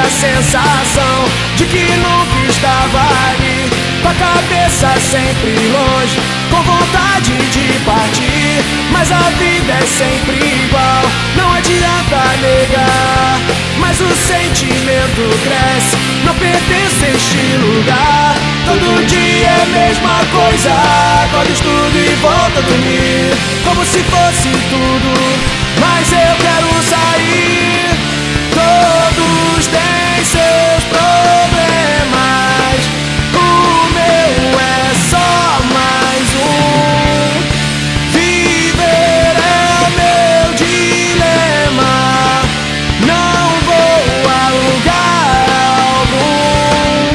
a sensação de que nunca estava ali, com a cabeça sempre longe, com vontade de partir. Mas a vida é sempre igual, não adianta negar. Mas o sentimento cresce, não pertence a este lugar. Todo dia é a mesma coisa, acordo, estudo e volto a dormir, como se fosse tudo, mas eu quero sair. Todos têm seus problemas, o meu é só mais um. Viver é o meu dilema, não vou a lugar algum.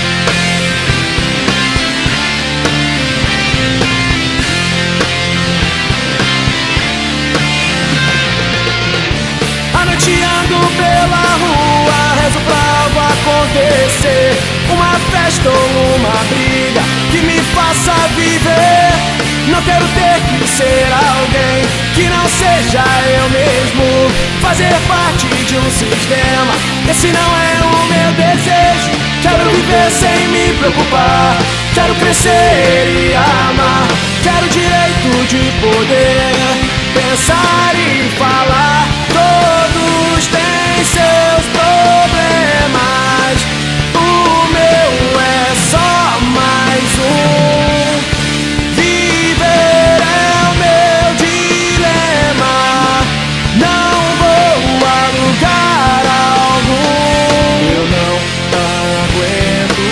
A noite ando pela rua, rezo pra algo acontecer, uma festa ou uma briga que me faça viver. Não quero ter que ser alguém que não seja eu mesmo, fazer parte de um sistema, esse não é o meu desejo. Quero viver sem me preocupar, quero crescer e amar, quero direito de poder pensar e falar. Todos têm seus problemas, o meu é só mais um. Viver é o meu dilema, não vou a lugar algum. Eu não aguento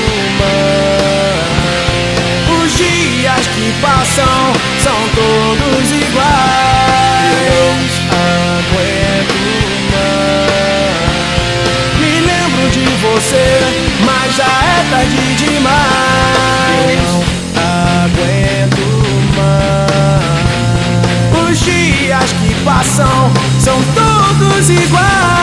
mais, os dias que passam são todos iguais. Eu não aguento mais, me lembro de você, mas já é tarde demais. Eu não aguento mais, os dias que passam são todos iguais.